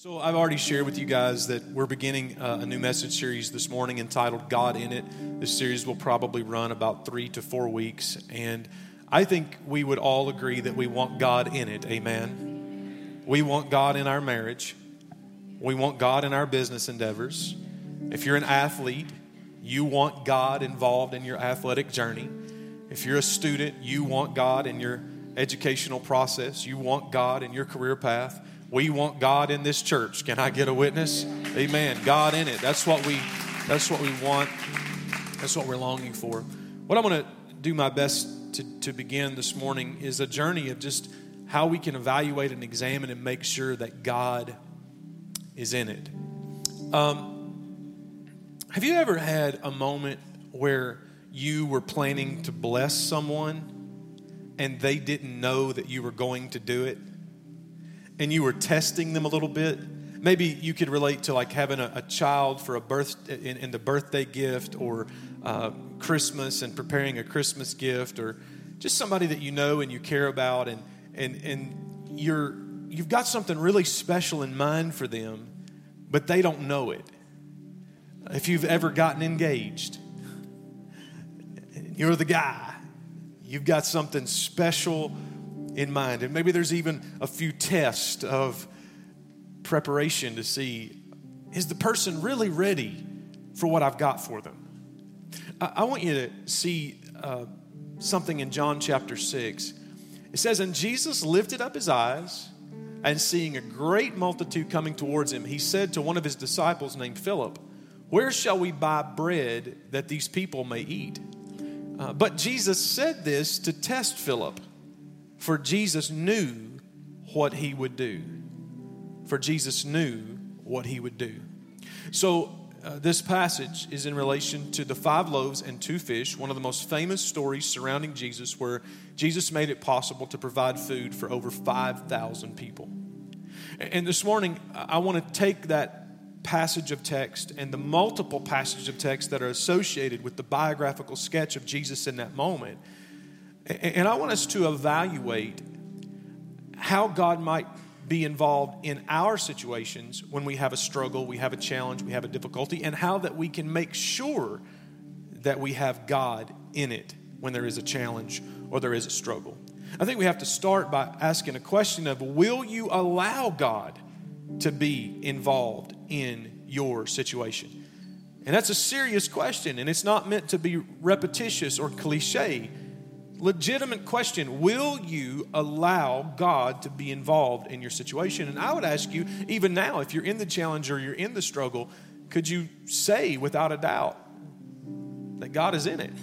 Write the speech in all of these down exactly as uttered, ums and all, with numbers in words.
So I've already shared with you guys that we're beginning uh, a new message series this morning entitled God in It. This series will probably run about three to four weeks. And I think we would all agree that we want God in it. Amen. We want God in our marriage. We want God in our business endeavors. If you're an athlete, you want God involved in your athletic journey. If you're a student, you want God in your educational process. You want God in your career path. We want God in this church. Can I get a witness? Amen. God in it. That's what we that's what we want. That's what we're longing for. What I'm going to do my best to, to begin this morning is a journey of just how we can evaluate and examine and make sure that God is in it. Um, have you ever had a moment where you were planning to bless someone and they didn't know that you were going to do it? And you were testing them a little bit? Maybe you could relate to like having a, a child for a birth in, in the birthday gift, or uh, Christmas and preparing a Christmas gift, or just somebody that you know and you care about, and and and you're you've got something really special in mind for them, but they don't know it. If you've ever gotten engaged, you're the guy. You've got something special in mind. And maybe there's even a few tests of preparation to see, is the person really ready for what I've got for them? I, I want you to see uh, something in John chapter six. It says, and Jesus lifted up his eyes, and seeing a great multitude coming towards him, he said to one of his disciples named Philip, where shall we buy bread that these people may eat? Uh, but Jesus said this to test Philip, for Jesus knew what he would do. For Jesus knew what he would do. So uh, this passage is in relation to the five loaves and two fish, one of the most famous stories surrounding Jesus, where Jesus made it possible to provide food for over five thousand people. And this morning, I want to take that passage of text and the multiple passages of text that are associated with the biographical sketch of Jesus in that moment, and I want us to evaluate how God might be involved in our situations when we have a struggle, we have a challenge, we have a difficulty, and how that we can make sure that we have God in it when there is a challenge or there is a struggle. I think we have to start by asking a question of, will you allow God to be involved in your situation? And that's a serious question, and it's not meant to be repetitious or cliche. Legitimate question. Will you allow God to be involved in your situation? And I would ask you, even now, if you're in the challenge or you're in the struggle, could you say without a doubt that God is in it?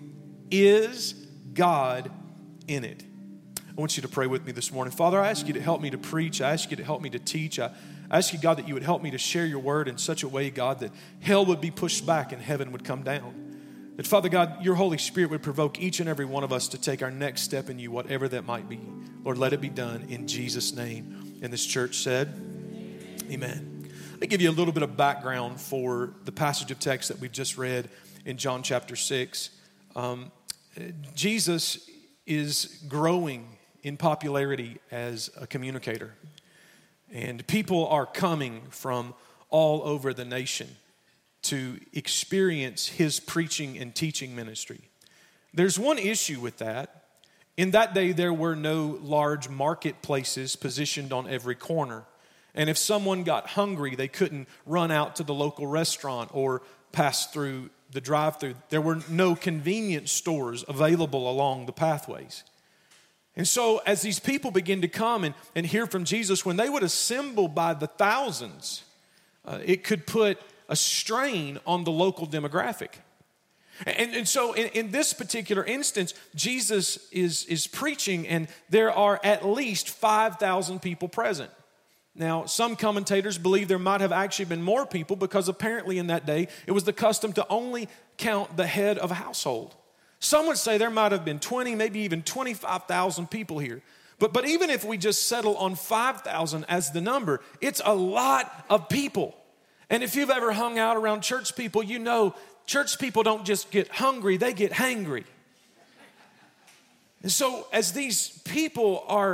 Is God in it? I want you to pray with me this morning. Father, I ask you to help me to preach. I ask you to help me to teach. I ask you, God, that you would help me to share your word in such a way, God, that hell would be pushed back and heaven would come down. That, Father God, your Holy Spirit would provoke each and every one of us to take our next step in you, whatever that might be. Lord, let it be done in Jesus' name. And this church said, amen. Let me give you a little bit of background for the passage of text that we've just read in John chapter six. Um, Jesus is growing in popularity as a communicator. And people are coming from all over the nation to experience his preaching and teaching ministry. There's one issue with that. In that day, there were no large marketplaces positioned on every corner. And if someone got hungry, they couldn't run out to the local restaurant or pass through the drive-thru. There were no convenience stores available along the pathways. And so as these people begin to come and, and hear from Jesus, when they would assemble by the thousands, uh, it could put a strain on the local demographic. And, and so in, in this particular instance, Jesus is, is preaching, and there are at least five thousand people present. Now, some commentators believe there might have actually been more people, because apparently in that day, it was the custom to only count the head of a household. Some would say there might have been twenty, maybe even twenty-five thousand people here. But, but even if we just settle on five thousand as the number, it's a lot of people. And if you've ever hung out around church people, you know church people don't just get hungry, they get hangry. And so as these people are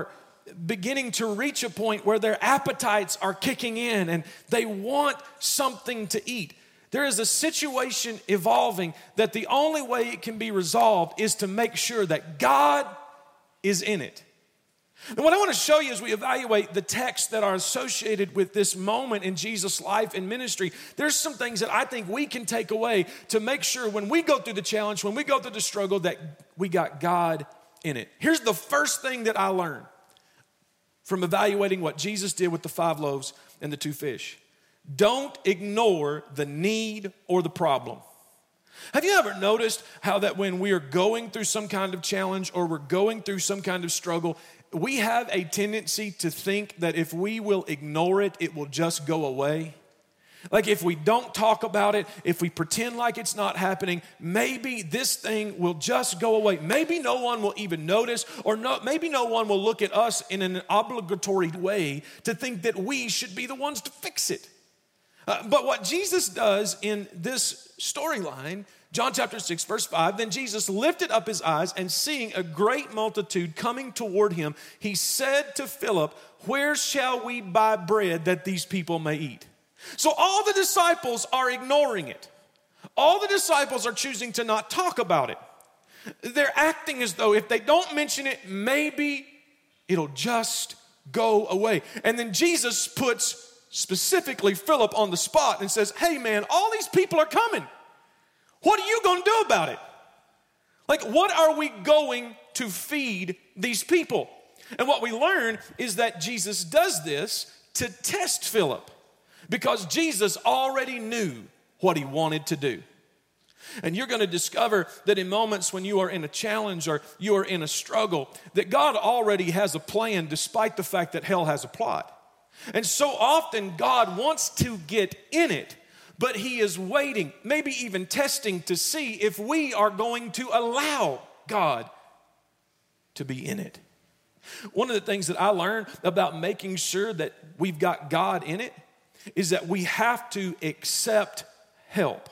beginning to reach a point where their appetites are kicking in and they want something to eat. There is a situation evolving that the only way it can be resolved is to make sure that God is in it. And what I want to show you as we evaluate the texts that are associated with this moment in Jesus' life and ministry, there's some things that I think we can take away to make sure when we go through the challenge, when we go through the struggle, that we got God in it. Here's the first thing that I learned from evaluating what Jesus did with the five loaves and the two fish. Don't ignore the need or the problem. Have you ever noticed how that when we are going through some kind of challenge or we're going through some kind of struggle, we have a tendency to think that if we will ignore it, it will just go away? Like if we don't talk about it, if we pretend like it's not happening, maybe this thing will just go away. Maybe no one will even notice, or no, maybe no one will look at us in an obligatory way to think that we should be the ones to fix it. Uh, but what Jesus does in this storyline, John chapter six, verse five, then Jesus lifted up his eyes and seeing a great multitude coming toward him, he said to Philip, where shall we buy bread that these people may eat? So all the disciples are ignoring it. All the disciples are choosing to not talk about it. They're acting as though if they don't mention it, maybe it'll just go away. And then Jesus puts specifically Philip on the spot and says, hey man, all these people are coming. What are you going to do about it? Like, what are we going to feed these people? And what we learn is that Jesus does this to test Philip, because Jesus already knew what he wanted to do. And you're going to discover that in moments when you are in a challenge or you are in a struggle, that God already has a plan despite the fact that hell has a plot. And so often God wants to get in it, but he is waiting, maybe even testing to see if we are going to allow God to be in it. One of the things that I learned about making sure that we've got God in it is that we have to accept help.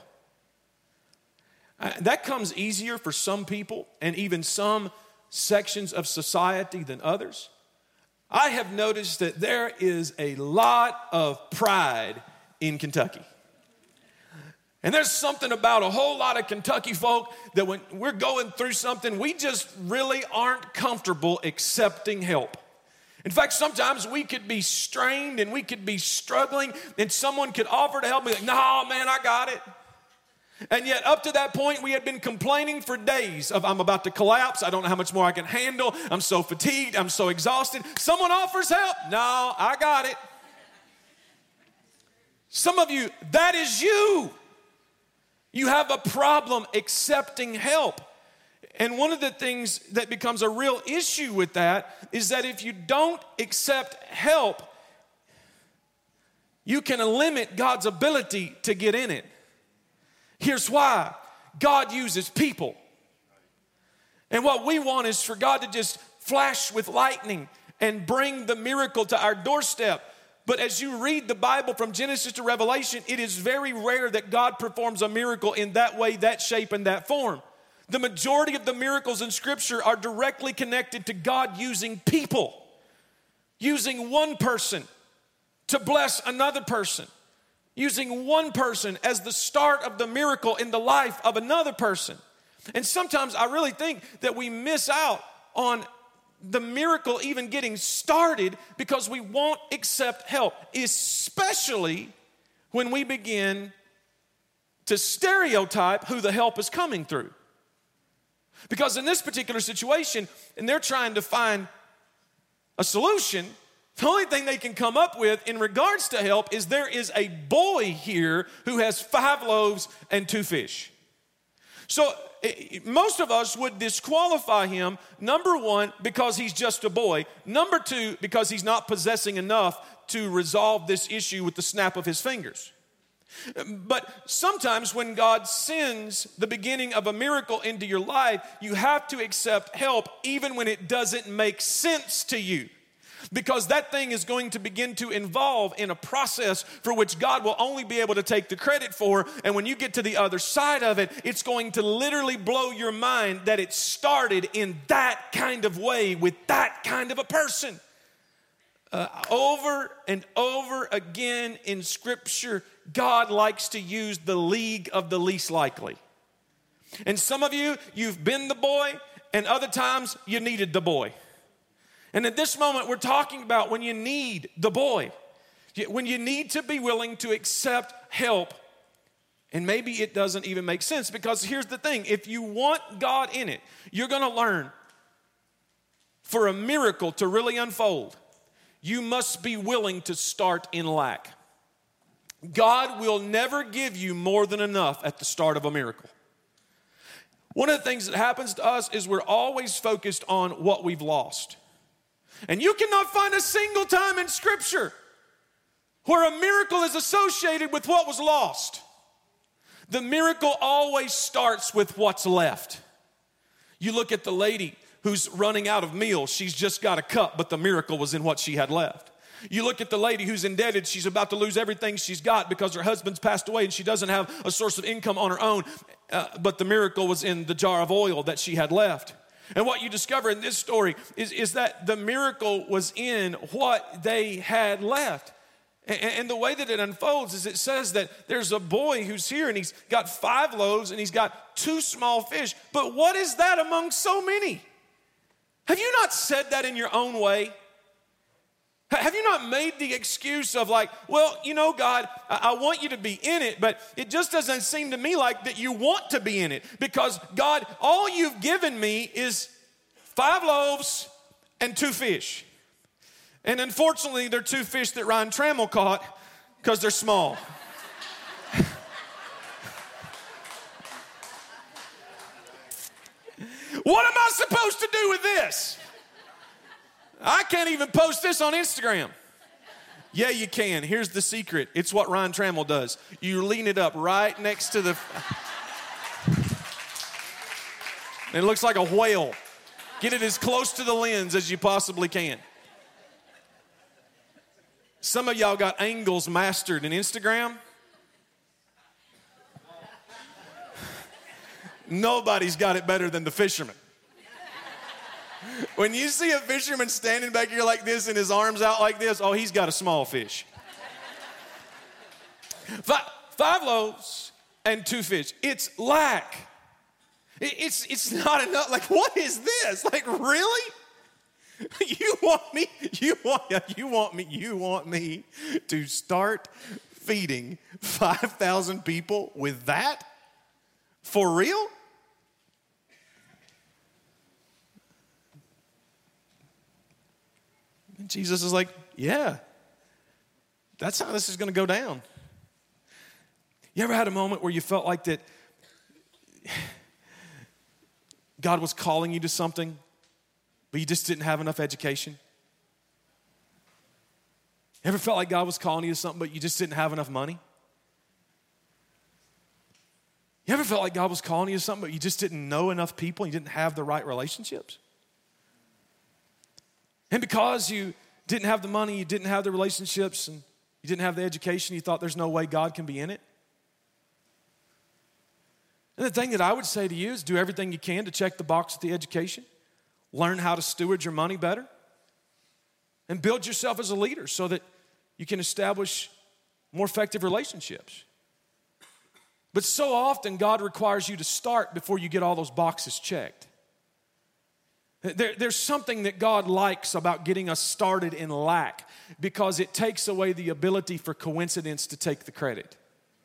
Uh, that comes easier for some people and even some sections of society than others. I have noticed that there is a lot of pride in Kentucky. And there's something about a whole lot of Kentucky folk that when we're going through something, we just really aren't comfortable accepting help. In fact, sometimes we could be strained and we could be struggling and someone could offer to help me. Like, no, man, I got it. And yet up to that point, we had been complaining for days of I'm about to collapse. I don't know how much more I can handle. I'm so fatigued. I'm so exhausted. Someone offers help. No, I got it. Some of you, that is you. You have a problem accepting help. And one of the things that becomes a real issue with that is that if you don't accept help, you can limit God's ability to get in it. Here's why. God uses people. And what we want is for God to just flash with lightning and bring the miracle to our doorstep. But as you read the Bible from Genesis to Revelation, it is very rare that God performs a miracle in that way, that shape, and that form. The majority of the miracles in Scripture are directly connected to God using people, using one person to bless another person, using one person as the start of the miracle in the life of another person. And sometimes I really think that we miss out on the miracle even getting started because we won't accept help, especially when we begin to stereotype who the help is coming through. Because in this particular situation, and they're trying to find a solution, the only thing they can come up with in regards to help is there is a boy here who has five loaves and two fish. So most of us would disqualify him, number one, because he's just a boy. Number two, because he's not possessing enough to resolve this issue with the snap of his fingers. But sometimes when God sends the beginning of a miracle into your life, you have to accept help even when it doesn't make sense to you. Because that thing is going to begin to involve in a process for which God will only be able to take the credit for. And when you get to the other side of it, it's going to literally blow your mind that it started in that kind of way with that kind of a person. Uh, over and over again in Scripture, God likes to use the league of the least likely. And some of you, you've been the boy, and other times you needed the boy. And at this moment, we're talking about when you need the boy, when you need to be willing to accept help. And maybe it doesn't even make sense, because here's the thing. If you want God in it, you're going to learn for a miracle to really unfold, you must be willing to start in lack. God will never give you more than enough at the start of a miracle. One of the things that happens to us is we're always focused on what we've lost. And you cannot find a single time in Scripture where a miracle is associated with what was lost. The miracle always starts with what's left. You look at the lady who's running out of meal. She's just got a cup, but the miracle was in what she had left. You look at the lady who's indebted. She's about to lose everything she's got because her husband's passed away and she doesn't have a source of income on her own. Uh, but the miracle was in the jar of oil that she had left. And what you discover in this story is, is that the miracle was in what they had left. And, and the way that it unfolds is it says that there's a boy who's here and he's got five loaves and he's got two small fish. But what is that among so many? Have you not said that in your own way? Have you not made the excuse of like, well, you know, God, I want you to be in it, but it just doesn't seem to me like that you want to be in it, because God, all you've given me is five loaves and two fish. And unfortunately, they're two fish that Ryan Trammell caught because they're small. What am I supposed to do with this? I can't even post this on Instagram. Yeah, you can. Here's the secret. It's what Ryan Trammell does. You lean it up right next to the... It looks like a whale. Get it as close to the lens as you possibly can. Some of y'all got angles mastered in Instagram. Nobody's got it better than the fisherman. When you see a fisherman standing back here like this and his arms out like this, oh, he's got a small fish. Five, five loaves and two fish. It's lack. It's, it's not enough. Like, what is this? Like, really? You want me, you want, you want me, you want me to start feeding five thousand people with that? For real? And Jesus is like, yeah, that's how this is going to go down. You ever had a moment where you felt like that God was calling you to something, but you just didn't have enough education? You ever felt like God was calling you to something, but you just didn't have enough money? You ever felt like God was calling you to something, but you just didn't know enough people, and you didn't have the right relationships? And because you didn't have the money, you didn't have the relationships, and you didn't have the education, you thought there's no way God can be in it? And the thing that I would say to you is do everything you can to check the box with the education. Learn how to steward your money better. And build yourself as a leader so that you can establish more effective relationships. But so often, God requires you to start before you get all those boxes checked. There, there's something that God likes about getting us started in lack, because it takes away the ability for coincidence to take the credit.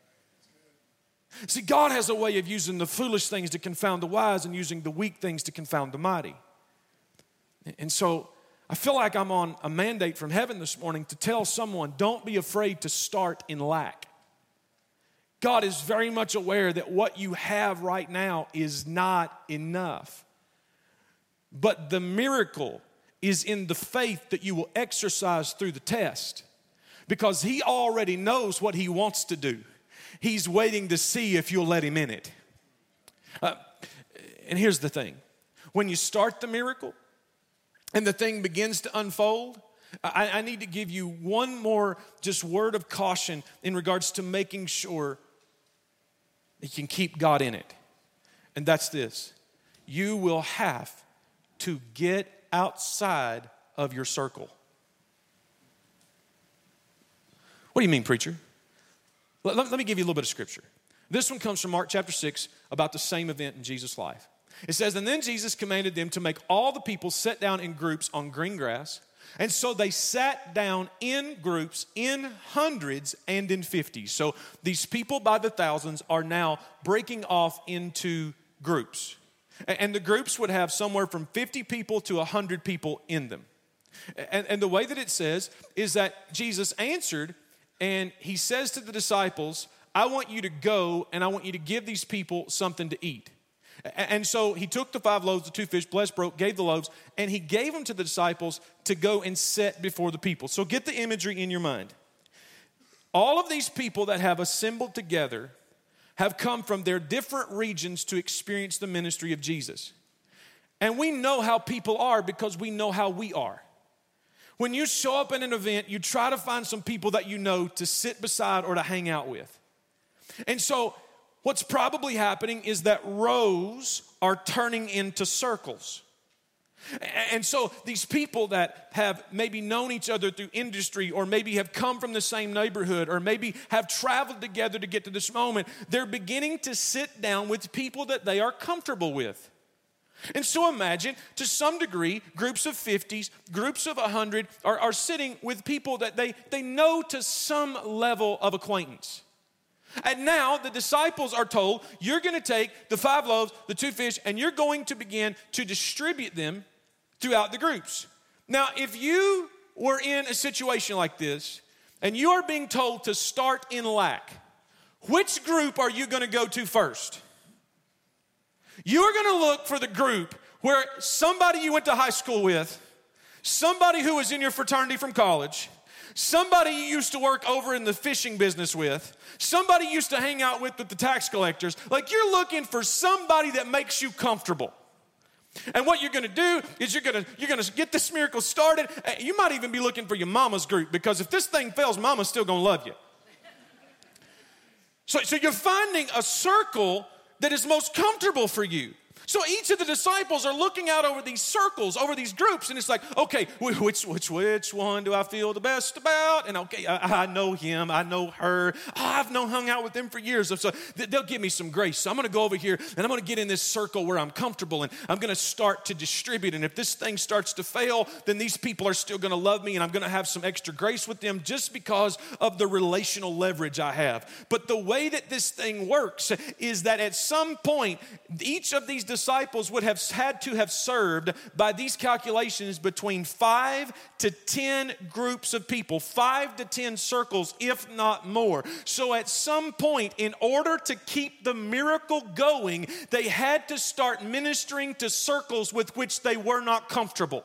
See, God has a way of using the foolish things to confound the wise and using the weak things to confound the mighty. And so I feel like I'm on a mandate from heaven this morning to tell someone, don't be afraid to start in lack. God is very much aware that what you have right now is not enough. But the miracle is in the faith that you will exercise through the test, because He already knows what He wants to do. He's waiting to see if you'll let Him in it. Uh, and here's the thing. When you start the miracle and the thing begins to unfold, I, I need to give you one more just word of caution in regards to making sure that you can keep God in it. And that's this. You will have to get outside of your circle. What do you mean, preacher? Let, let, let me give you a little bit of scripture. This one comes from Mark chapter six about the same event in Jesus' life. It says, and then Jesus commanded them to make all the people sit down in groups on green grass. And so they sat down in groups, in hundreds and in fifties. So these people by the thousands are now breaking off into groups. And the groups would have somewhere from fifty people to one hundred people in them. And, and the way that it says is that Jesus answered, and he says to the disciples, I want you to go and I want you to give these people something to eat. And so he took the five loaves, the two fish, blessed, broke, gave the loaves, and he gave them to the disciples to go and set before the people. So get the imagery in your mind. All of these people that have assembled together have come from their different regions to experience the ministry of Jesus. And we know how people are because we know how we are. When you show up in an event, you try to find some people that you know to sit beside or to hang out with. And so what's probably happening is that rows are turning into circles. And so these people that have maybe known each other through industry or maybe have come from the same neighborhood or maybe have traveled together to get to this moment, they're beginning to sit down with people that they are comfortable with. And so imagine, to some degree, groups of fifties, groups of one hundred are, are sitting with people that they, they know to some level of acquaintance. And now the disciples are told, you're going to take the five loaves, the two fish, and you're going to begin to distribute them throughout the groups. Now, if you were in a situation like this, and you are being told to start in lack, which group are you going to go to first? You're going to look for the group where somebody you went to high school with, somebody who was in your fraternity from college, somebody you used to work over in the fishing business with, somebody you used to hang out with with the tax collectors. Like, you're looking for somebody that makes you comfortable. And what you're going to do is you're going to you're going to get this miracle started. You might even be looking for your mama's group, because if this thing fails, mama's still going to love you. So, so you're finding a circle that is most comfortable for you. So each of the disciples are looking out over these circles, over these groups, and it's like, okay, which which which one do I feel the best about? And okay, I, I know him, I know her. Oh, I've known, hung out with them for years. So they'll give me some grace. So I'm going to go over here, and I'm going to get in this circle where I'm comfortable, and I'm going to start to distribute. And if this thing starts to fail, then these people are still going to love me, and I'm going to have some extra grace with them just because of the relational leverage I have. But the way that this thing works is that at some point, each of these disciples disciples would have had to have served, by these calculations, between five to ten groups of people, five to ten circles, if not more. So at some point, in order to keep the miracle going, they had to start ministering to circles with which they were not comfortable.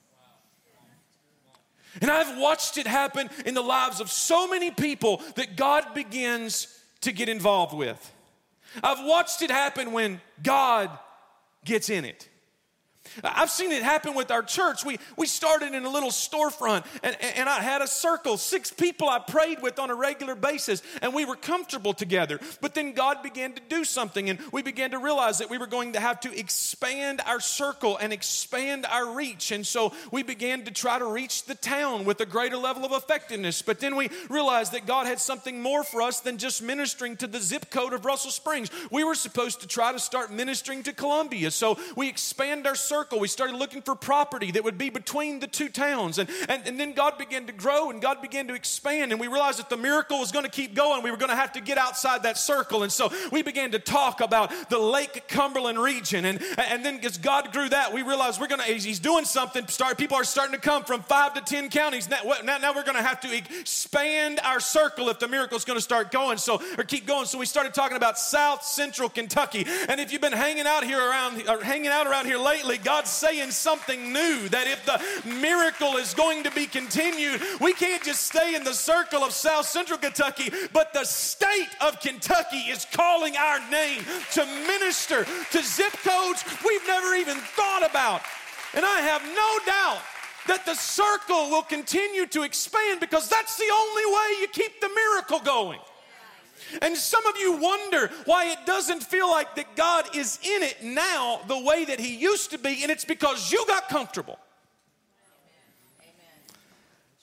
And I've watched it happen in the lives of so many people that God begins to get involved with. I've watched it happen when God gets in it. I've seen it happen with our church. We we started in a little storefront, and, and I had a circle, six people I prayed with on a regular basis, and we were comfortable together. But then God began to do something, and we began to realize that we were going to have to expand our circle and expand our reach. And so we began to try to reach the town with a greater level of effectiveness. But then we realized that God had something more for us than just ministering to the zip code of Russell Springs. We were supposed to try to start ministering to Columbia. So we expand our circle. We started looking for property that would be between the two towns. And, and, and then God began to grow, and God began to expand. And we realized that the miracle was going to keep going. We were going to have to get outside that circle. And so we began to talk about the Lake Cumberland region. And, and then as God grew that, we realized we're going to, he's doing something. Start, people are starting to come from five to ten counties. Now, now, now we're going to have to expand our circle if the miracle is going to start going. So, or keep going. So we started talking about South Central Kentucky. And if you've been hanging out here around, or hanging out around here lately, God's saying something new, that if the miracle is going to be continued, we can't just stay in the circle of South Central Kentucky, but the state of Kentucky is calling our name to minister to zip codes we've never even thought about. And I have no doubt that the circle will continue to expand, because that's the only way you keep the miracle going. And some of you wonder why it doesn't feel like that God is in it now the way that he used to be, and it's because you got comfortable. Amen.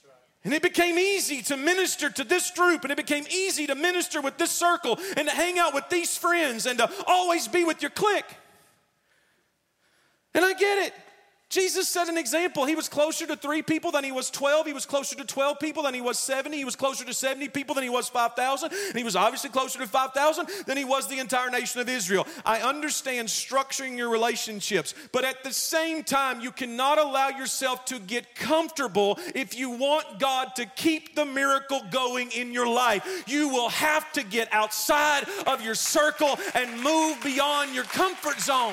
And it became easy to minister to this group, and it became easy to minister with this circle, and to hang out with these friends, and to always be with your clique. And I get it. Jesus set an example. He was closer to three people than he was twelve. He was closer to twelve people than he was seventy. He was closer to seventy people than he was five thousand. And he was obviously closer to five thousand than he was the entire nation of Israel. I understand structuring your relationships, but at the same time, you cannot allow yourself to get comfortable if you want God to keep the miracle going in your life. You will have to get outside of your circle and move beyond your comfort zone.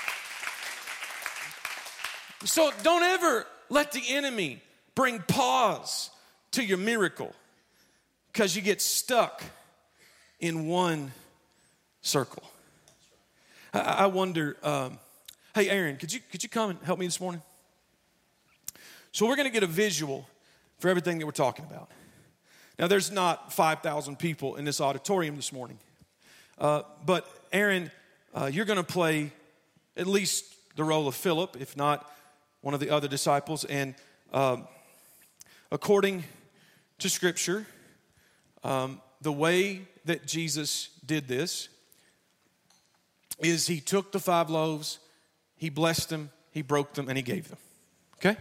So don't ever let the enemy bring pause to your miracle because you get stuck in one circle. I, I wonder, um, hey, Aaron, could you, could you come and help me this morning? So we're going to get a visual for everything that we're talking about. Now, there's not five thousand people in this auditorium this morning. Uh, but Aaron, uh, you're going to play at least the role of Philip, if not one of the other disciples. And um, according to Scripture, um, the way that Jesus did this is he took the five loaves, he blessed them, he broke them, and he gave them. Okay?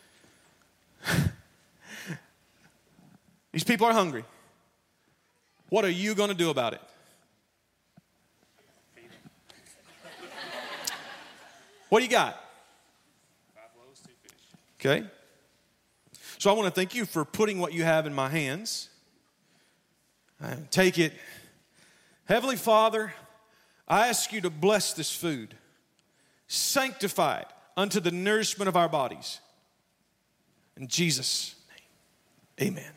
These people are hungry. What are you going to do about it? What do you got? Okay. So I want to thank you for putting what you have in my hands. I take it. Heavenly Father, I ask you to bless this food, sanctify it unto the nourishment of our bodies. In Jesus' name, amen.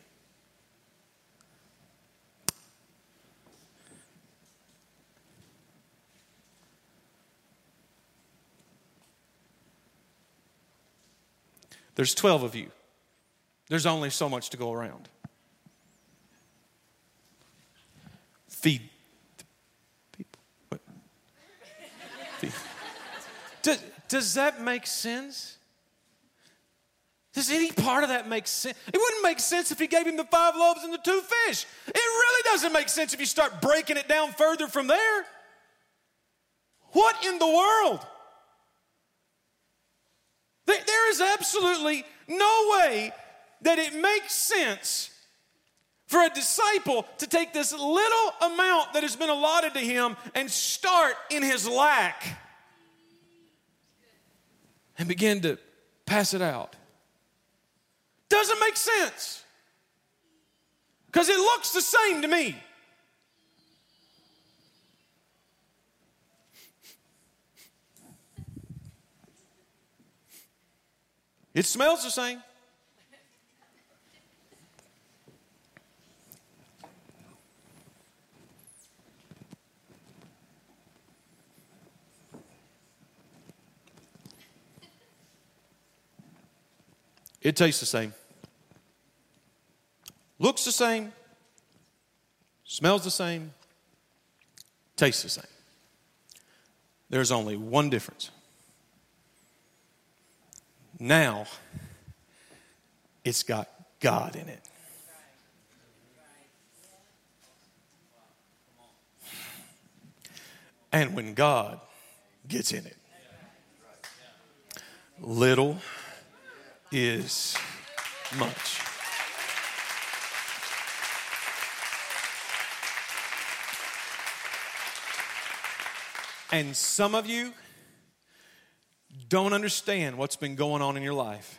There's twelve of you. There's only so much to go around. Feed the people. What? Feed. Does, does that make sense? Does any part of that make sense? It wouldn't make sense if he gave him the five loaves and the two fish. It really doesn't make sense if you start breaking it down further from there. What in the world? There is absolutely no way that it makes sense for a disciple to take this little amount that has been allotted to him and start in his lack and begin to pass it out. Doesn't make sense because it looks the same to me. It smells the same. It tastes the same. Looks the same. Smells the same. Tastes the same. There's only one difference. Now, it's got God in it. And when God gets in it, little is much. And some of you don't understand what's been going on in your life.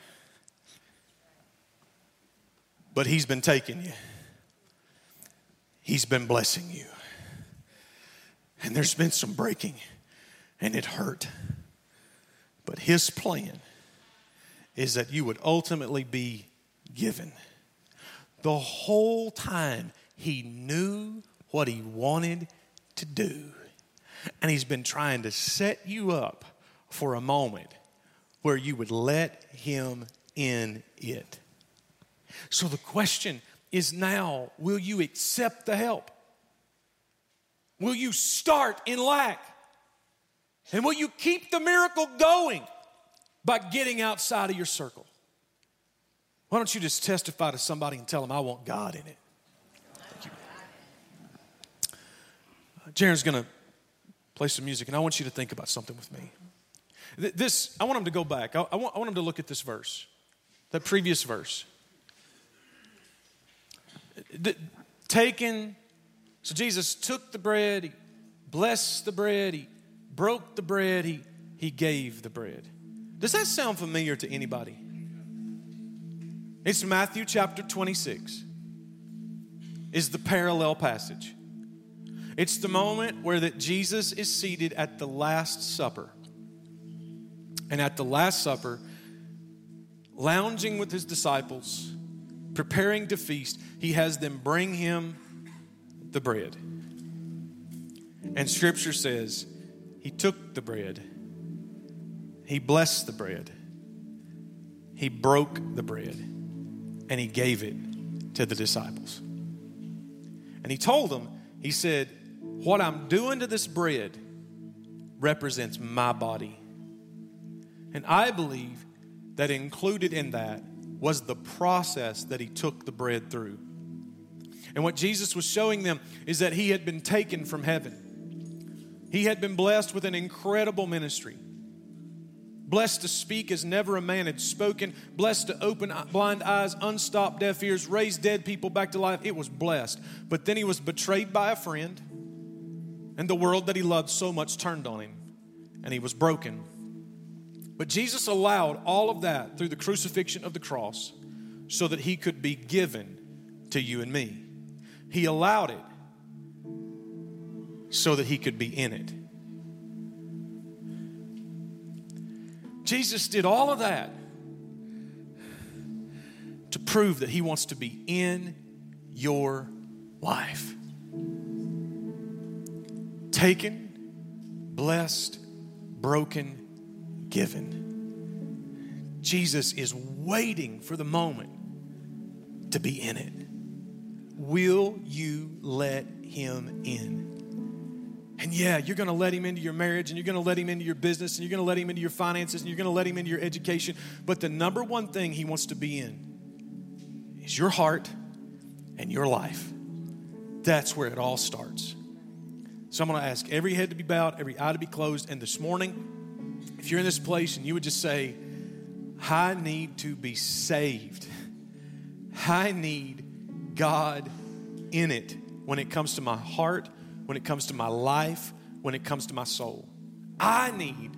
But he's been taking you. He's been blessing you. And there's been some breaking, and it hurt. But his plan is that you would ultimately be given. The whole time he knew what he wanted to do. And he's been trying to set you up for a moment where you would let him in it. So the question is now, will you accept the help? Will you start in lack? And will you keep the miracle going by getting outside of your circle? Why don't you just testify to somebody and tell them, I want God in it? Thank you. Uh, Jaren's going to play some music, and I want you to think about something with me. This, I want him to go back. I, I, want, I want him to look at this verse, that previous verse. The, taken, so Jesus took the bread, he blessed the bread, he broke the bread, he, he gave the bread. Does that sound familiar to anybody? It's Matthew chapter twenty-six. Is the parallel passage. It's the moment where that Jesus is seated at the Last Supper. And at the Last Supper, lounging with his disciples, preparing to feast, he has them bring him the bread. And Scripture says, he took the bread, he blessed the bread, he broke the bread, and he gave it to the disciples. And he told them, he said, what I'm doing to this bread represents my body. And I believe that included in that was the process that he took the bread through. And what Jesus was showing them is that he had been taken from heaven. He had been blessed with an incredible ministry. Blessed to speak as never a man had spoken. Blessed to open blind eyes, unstop deaf ears, raise dead people back to life. It was blessed. But then he was betrayed by a friend. And the world that he loved so much turned on him. And he was broken. But Jesus allowed all of that through the crucifixion of the cross so that he could be given to you and me. He allowed it so that he could be in it. Jesus did all of that to prove that he wants to be in your life. Taken, blessed, broken, given. Jesus is waiting for the moment to be in it. Will you let him in? And yeah, you're going to let him into your marriage, and you're going to let him into your business, and you're going to let him into your finances, and you're going to let him into your education. But the number one thing he wants to be in is your heart and your life. That's where it all starts. So I'm going to ask every head to be bowed, every eye to be closed. And this morning, if you're in this place and you would just say, I need to be saved. I need God in it when it comes to my heart, when it comes to my life, when it comes to my soul. I need,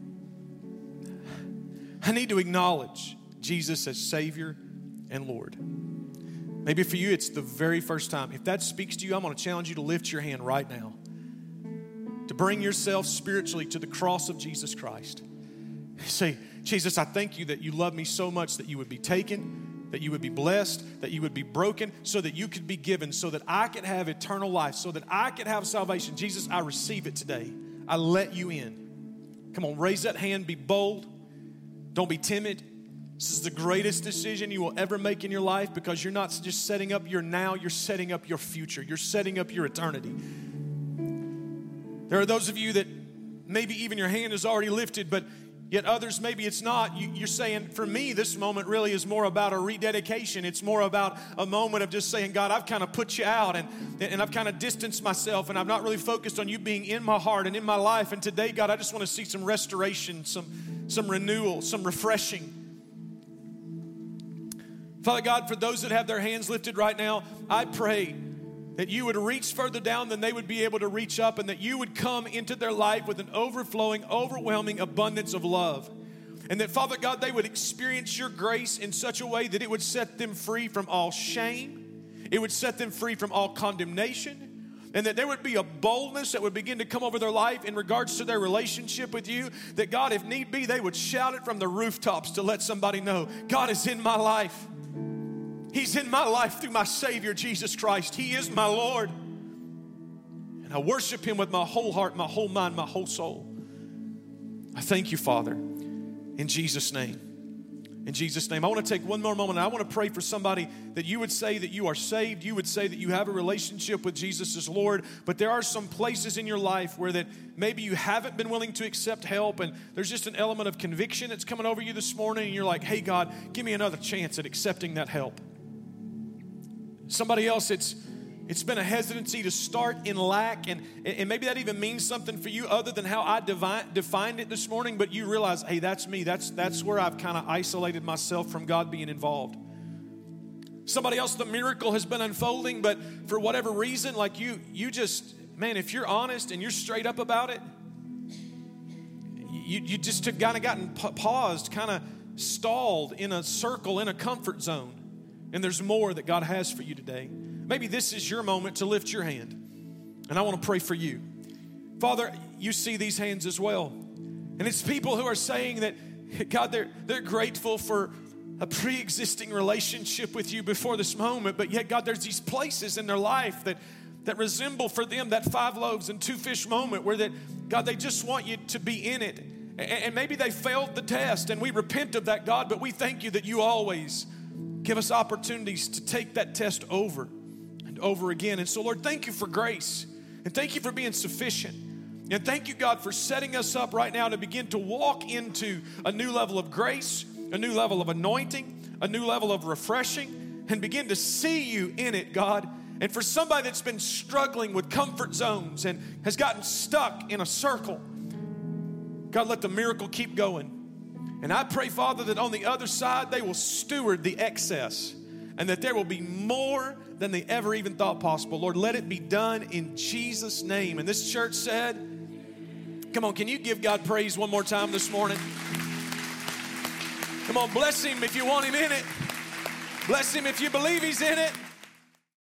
I need to acknowledge Jesus as Savior and Lord. Maybe for you, it's the very first time. If that speaks to you, I'm going to challenge you to lift your hand right now. To bring yourself spiritually to the cross of Jesus Christ. Say, Jesus, I thank you that you love me so much that you would be taken, that you would be blessed, that you would be broken, so that you could be given, so that I could have eternal life, so that I could have salvation. Jesus, I receive it today. I let you in. Come on, raise that hand, be bold. Don't be timid. This is the greatest decision you will ever make in your life because you're not just setting up your now, you're setting up your future. You're setting up your eternity. There are those of you that maybe even your hand is already lifted, but yet others, maybe it's not. You, you're saying, for me, this moment really is more about a rededication. It's more about a moment of just saying, God, I've kind of put you out and, and I've kind of distanced myself and I've not really focused on you being in my heart and in my life. And today, God, I just want to see some restoration, some, some renewal, some refreshing. Father God, for those that have their hands lifted right now, I pray that you would reach further down than they would be able to reach up, and that you would come into their life with an overflowing, overwhelming abundance of love. And that, Father God, they would experience your grace in such a way that it would set them free from all shame. It would set them free from all condemnation. And that there would be a boldness that would begin to come over their life in regards to their relationship with you. That, God, if need be, they would shout it from the rooftops to let somebody know, God is in my life. He's in my life through my Savior, Jesus Christ. He is my Lord. And I worship him with my whole heart, my whole mind, my whole soul. I thank you, Father, in Jesus' name. In Jesus' name, I want to take one more moment. I want to pray for somebody that you would say that you are saved. You would say that you have a relationship with Jesus as Lord. But there are some places in your life where that maybe you haven't been willing to accept help. And there's just an element of conviction that's coming over you this morning. And you're like, hey, God, give me another chance at accepting that help. Somebody else, it's It's been a hesitancy to start in lack, and, and maybe that even means something for you other than how I divine, defined it this morning, but you realize, hey, that's me. That's, that's where I've kind of isolated myself from God being involved. Somebody else, the miracle has been unfolding, but for whatever reason, like you, you just, man, if you're honest and you're straight up about it, you, you just have kind of gotten paused, kind of stalled in a circle, in a comfort zone. And there's more that God has for you today. Maybe this is your moment to lift your hand. And I want to pray for you. Father, you see these hands as well. And it's people who are saying that, God, they're, they're grateful for a pre-existing relationship with you before this moment. But yet, God, there's these places in their life that, that resemble for them that five loaves and two fish moment where that, God, they just want you to be in it. And, and maybe they failed the test, and we repent of that, God, but we thank you that you always give us opportunities to take that test over and over again. And so, Lord, thank you for grace. And thank you for being sufficient. And thank you, God, for setting us up right now to begin to walk into a new level of grace, a new level of anointing, a new level of refreshing, and begin to see you in it, God. And for somebody that's been struggling with comfort zones and has gotten stuck in a circle, God, let the miracle keep going. And I pray, Father, that on the other side, they will steward the excess and that there will be more than they ever even thought possible. Lord, let it be done in Jesus' name. And this church said, come on, can you give God praise one more time this morning? Come on, bless him if you want him in it. Bless him if you believe he's in it.